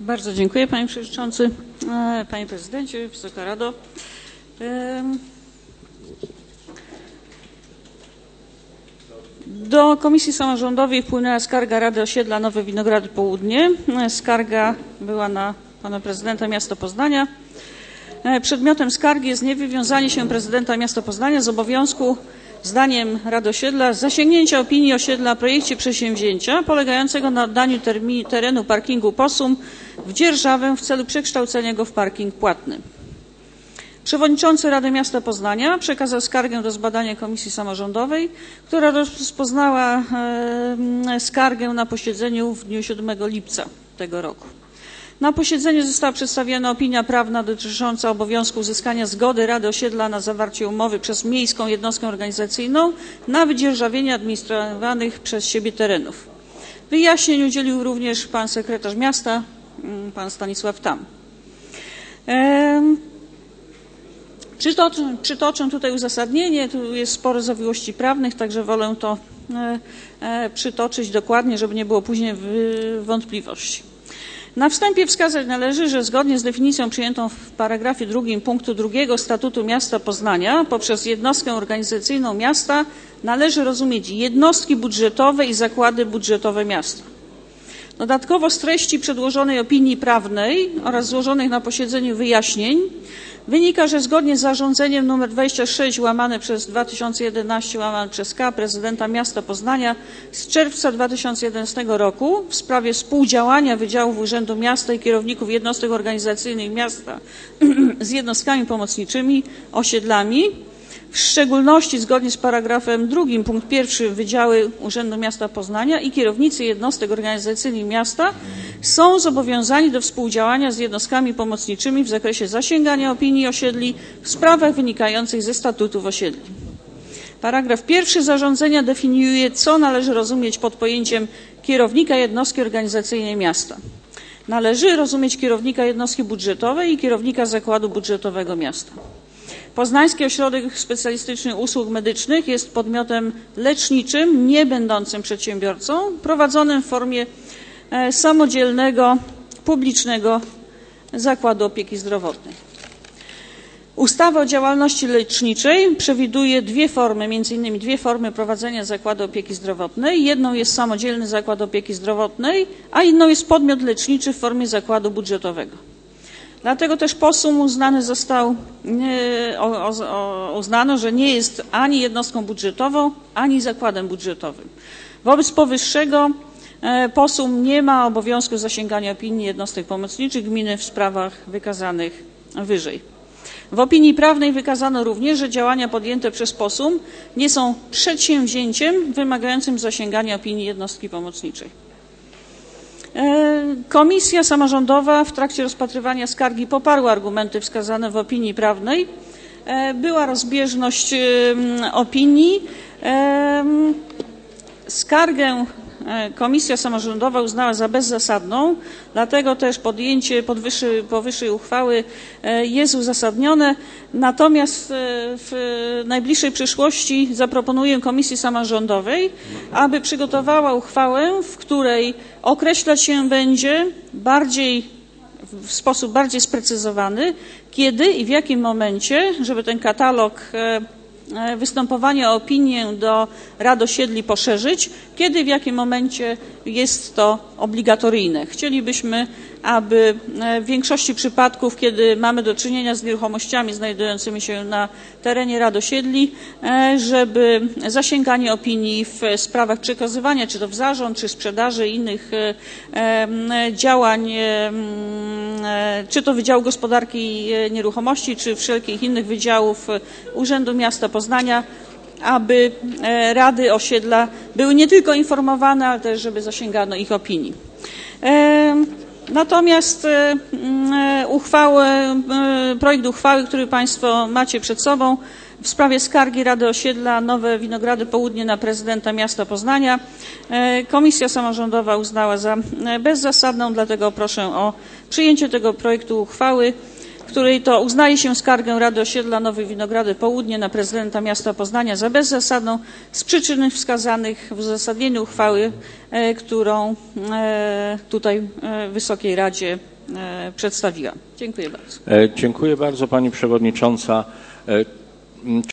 Bardzo dziękuję, panie przewodniczący, panie prezydencie, Wysoka Rado. Do Komisji Samorządowej wpłynęła skarga Rady Osiedla Nowe Winogrady Południe. Skarga była na pana prezydenta miasta Poznania. Przedmiotem skargi jest niewywiązanie się prezydenta miasta Poznania z obowiązku, zdaniem Rady Osiedla, zasięgnięcia opinii osiedla o projekcie przedsięwzięcia polegającego na oddaniu terenu parkingu Posum w Dzierżawę w celu przekształcenia go w parking płatny. Przewodniczący Rady Miasta Poznania przekazał skargę do zbadania Komisji Samorządowej, która rozpoznała skargę na posiedzeniu w dniu 7 lipca tego roku. Na posiedzeniu została przedstawiona opinia prawna dotycząca obowiązku uzyskania zgody Rady Osiedla na zawarcie umowy przez miejską jednostkę organizacyjną na wydzierżawienie administrowanych przez siebie terenów. Wyjaśnień udzielił również pan sekretarz miasta, pan Stanisław Tam. Przytoczę tutaj uzasadnienie, tu jest sporo zawiłości prawnych, także wolę to przytoczyć dokładnie, żeby nie było później wątpliwości. Na wstępie wskazać należy, że zgodnie z definicją przyjętą w paragrafie 2 punktu 2 Statutu Miasta Poznania poprzez jednostkę organizacyjną miasta należy rozumieć jednostki budżetowe i zakłady budżetowe miasta. Dodatkowo z treści przedłożonej opinii prawnej oraz złożonych na posiedzeniu wyjaśnień wynika, że zgodnie z zarządzeniem nr 26/2011/K prezydenta miasta Poznania z czerwca 2011 roku w sprawie współdziałania wydziałów Urzędu Miasta i kierowników jednostek organizacyjnych miasta z jednostkami pomocniczymi, osiedlami, w szczególności zgodnie z paragrafem 2 punkt 1 Wydziały Urzędu Miasta Poznania i kierownicy jednostek organizacyjnych miasta są zobowiązani do współdziałania z jednostkami pomocniczymi w zakresie zasięgania opinii osiedli w sprawach wynikających ze statutów osiedli. Paragraf 1 zarządzenia definiuje, co należy rozumieć pod pojęciem kierownika jednostki organizacyjnej miasta. Należy rozumieć kierownika jednostki budżetowej i kierownika zakładu budżetowego miasta. Poznański Ośrodek Specjalistycznych Usług Medycznych jest podmiotem leczniczym, nie będącym przedsiębiorcą, prowadzonym w formie samodzielnego, publicznego zakładu opieki zdrowotnej. Ustawa o działalności leczniczej przewiduje m.in. dwie formy prowadzenia zakładu opieki zdrowotnej. Jedną jest samodzielny zakład opieki zdrowotnej, a inną jest podmiot leczniczy w formie zakładu budżetowego. Dlatego też Posum uznano, że nie jest ani jednostką budżetową, ani zakładem budżetowym. Wobec powyższego Posum nie ma obowiązku zasięgania opinii jednostek pomocniczych gminy w sprawach wykazanych wyżej. W opinii prawnej wykazano również, że działania podjęte przez Posum nie są przedsięwzięciem wymagającym zasięgania opinii jednostki pomocniczej. Komisja Samorządowa w trakcie rozpatrywania skargi poparła argumenty wskazane w opinii prawnej. Była rozbieżność opinii. Skargę Komisja Samorządowa uznała za bezzasadną, dlatego też podjęcie powyższej uchwały jest uzasadnione. Natomiast w najbliższej przyszłości zaproponuję Komisji Samorządowej, aby przygotowała uchwałę, w której określać się będzie w sposób bardziej sprecyzowany, kiedy i w jakim momencie, żeby ten katalog występowania o opinię do rad osiedli poszerzyć, kiedy w jakim momencie jest to obligatoryjne. Chcielibyśmy, aby w większości przypadków, kiedy mamy do czynienia z nieruchomościami znajdującymi się na terenie rad osiedli, żeby zasięganie opinii w sprawach przekazywania, czy to w zarząd, czy sprzedaży innych działań, czy to Wydziału Gospodarki Nieruchomości, czy wszelkich innych wydziałów Urzędu Miasta Poznania, aby rady osiedla były nie tylko informowane, ale też żeby zasięgano ich opinii. Natomiast projekt uchwały, który Państwo macie przed sobą w sprawie skargi Rady Osiedla Nowe Winogrady Południe na prezydenta miasta Poznania, Komisja Samorządowa uznała za bezzasadną, dlatego proszę o przyjęcie tego projektu uchwały której to uznaje się skargę Rady Osiedla Nowe Winogrady Południe na prezydenta miasta Poznania za bezzasadną z przyczyn wskazanych w uzasadnieniu uchwały, którą tutaj Wysokiej Radzie przedstawiłam. Dziękuję bardzo. Dziękuję bardzo, pani przewodnicząca.